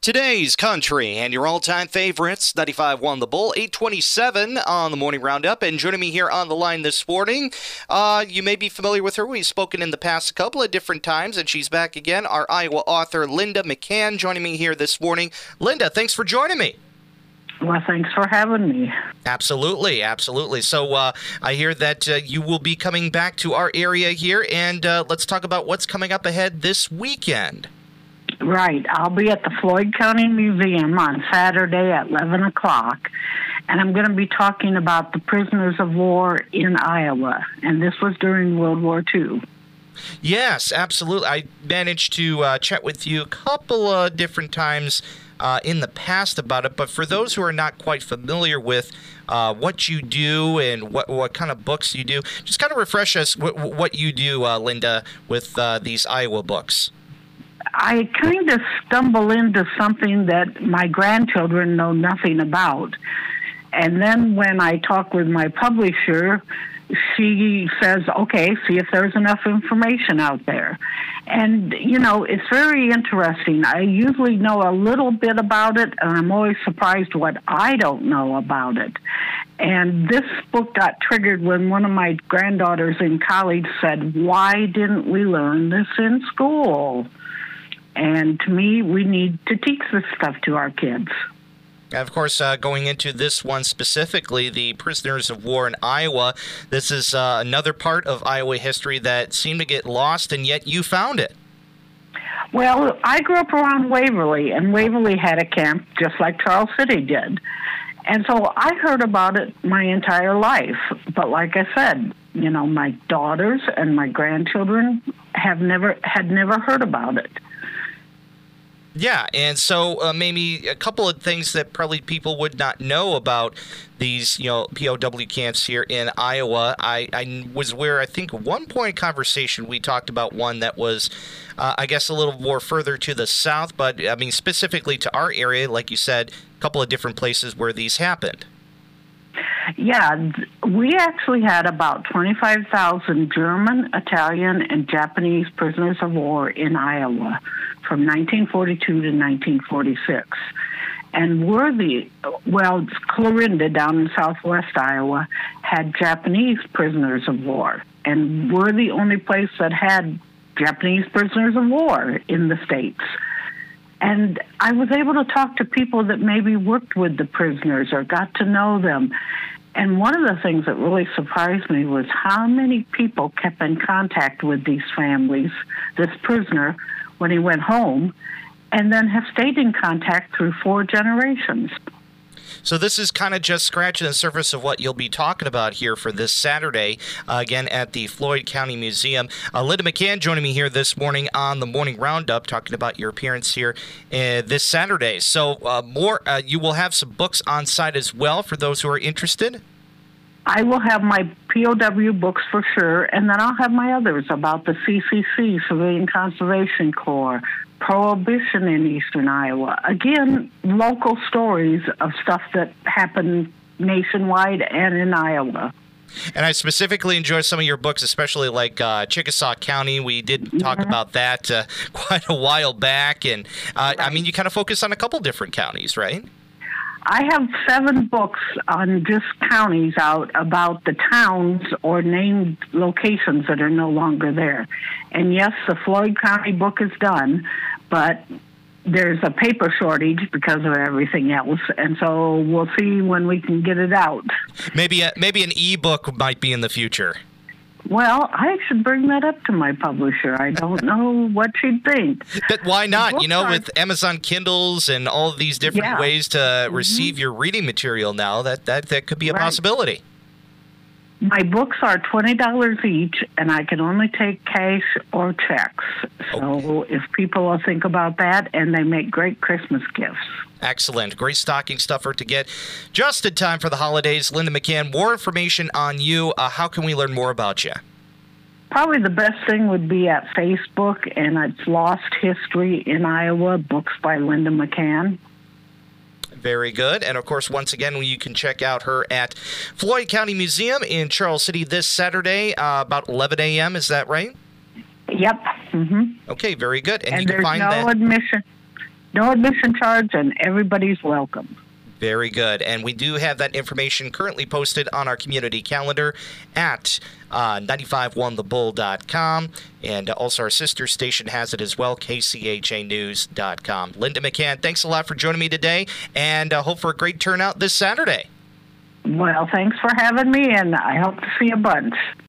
Today's country and your all-time favorites, 95.1 The Bull, 827 on the Morning Roundup. And joining me here on the line this morning, you may be familiar with her. We've spoken in the past a couple of different times, and she's back again. Our Iowa author, Linda McCann, joining me here this morning. Linda, thanks for joining me. Well, thanks for having me. Absolutely, absolutely. So I hear that you will be coming back to our area here, and let's talk about what's coming up ahead this weekend. Right. I'll be at the Floyd County Museum on Saturday at 11 o'clock, and I'm going to be talking about the prisoners of war in Iowa, and this was during World War II. Yes, absolutely. I managed to chat with you a couple of different times in the past about it, but for those who are not quite familiar with what you do and what kind of books you do, just kind of refresh us what you do, Linda, with these Iowa books. I kind of stumble into something that my grandchildren know nothing about. And then when I talk with my publisher, she says, okay, see if there's enough information out there. And, you know, it's very interesting. I usually know a little bit about it, and I'm always surprised what I don't know about it. And this book got triggered when one of my granddaughters in college said, why didn't we learn this in school? And to me, we need to teach this stuff to our kids. Of course, going into this one specifically, the prisoners of war in Iowa, this is another part of Iowa history that seemed to get lost, and yet you found it. Well, I grew up around Waverly, and Waverly had a camp just like Charles City did. And so I heard about it my entire life. But like I said, you know, my daughters and my grandchildren had never heard about it. Yeah, and so maybe a couple of things that probably people would not know about these, POW camps here in Iowa. I was aware, I think, at one point in conversation we talked about one that was, I guess, a little more further to the south, but, I mean, specifically to our area, like you said, a couple of different places where these happened. Yeah, we actually had about 25,000 German, Italian, and Japanese prisoners of war in Iowa from 1942 to 1946. And Clarinda down in southwest Iowa had Japanese prisoners of war. And we're the only place that had Japanese prisoners of war in the States. And I was able to talk to people that maybe worked with the prisoners or got to know them. And one of the things that really surprised me was how many people kept in contact with these families, this prisoner, when he went home, and then have stayed in contact through 4 generations. So this is kind of just scratching the surface of what you'll be talking about here for this Saturday, again at the Floyd County Museum. Linda McCann joining me here this morning on the Morning Roundup, talking about your appearance here this Saturday. So you will have some books on site as well for those who are interested? I will have my POW books for sure, and then I'll have my others about the CCC, Civilian Conservation Corps, Prohibition in Eastern Iowa. Again, local stories of stuff that happened nationwide and in Iowa. And I specifically enjoy some of your books, especially like Chickasaw County. We did talk about that quite a while back. And, I mean, you kind of focus on a couple different counties, right? I have 7 books on just counties out about the towns or named locations that are no longer there. And yes, the Floyd County book is done, but there's a paper shortage because of everything else, and so we'll see when we can get it out. Maybe an e-book might be in the future. Well, I should bring that up to my publisher. I don't know what she'd think. But why not? With Amazon Kindles and all of these different ways to receive your reading material now, that could be a possibility. My books are $20 each, and I can only take cash or checks. So if people will think about that, and they make great Christmas gifts. Excellent. Great stocking stuffer to get just in time for the holidays. Linda McCann, more information on you. How can we learn more about you? Probably the best thing would be at Facebook, and it's Lost History in Iowa, books by Linda McCann. Very good. And, of course, once again, you can check out her at Floyd County Museum in Charles City this Saturday, about 11 a.m. Is that right? Yep. Mm-hmm. Okay, very good. And you can there's find no that. admission. no admission charge, and everybody's welcome. Very good. And we do have that information currently posted on our community calendar at 951thebull.com. And also our sister station has it as well, kchanews.com. Linda McCann, thanks a lot for joining me today, and hope for a great turnout this Saturday. Well, thanks for having me, and I hope to see a bunch.